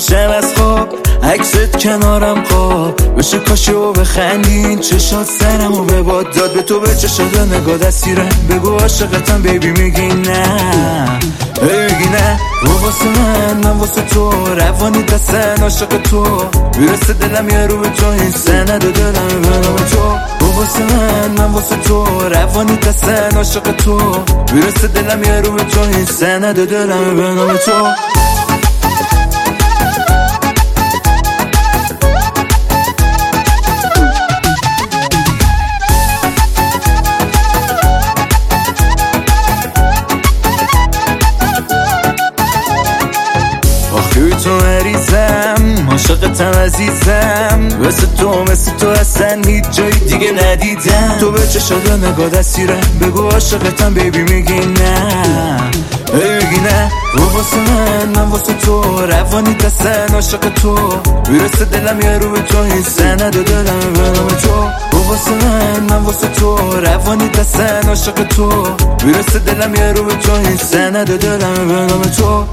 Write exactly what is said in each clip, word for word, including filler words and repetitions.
میشم از خواب، عکست کنارم خواب بشه کاشو بخندین، چشات سرمو به باد داد، به تو به چشات نگاه دستیرم، بگو عاشقتم بیبی میگی نه، میگی نه. رو واسه من من واسه تو، روانی دستن عاشق تو، میرسه دلم یه رو به تو، این سند دلم به نام تو. رو واسه من من واسه تو، روانی دستن عاشق تو، میرسه دلم یه رو به تو، این سند دلم به نام تو. تو مریضم، عاشقتم عزیزم، مثل تو مثل تو اصلا هیچ جای دیگه ندیدم. تو به چشات نگاه دستیرم، بگو عاشقتم بیبی میگی نه، میگی نه. رو واسه من من واسه تو، روانی دستن عاشق تو، میرسه دلم یه رو به تو، این سند دلم به نام تو. رو واسه من من واسه تو، روانی دستن عاشق تو، میرسه دلم یه رو به تو، این سند دلم به نام تو.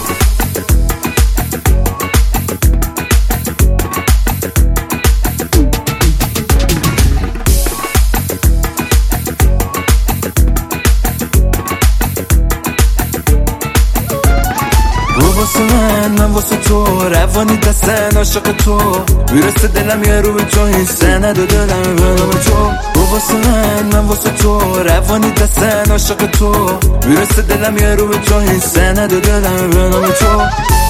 واسه من من واسه تو، روانی دستن عاشق تو، میرسه دلم یه رو به تو، این سند دلم به نام تو. واسه من من واسه تو، روانی دستن عاشق تو، میرسه دلم یه رو به تو، این سند دلم به نام تو.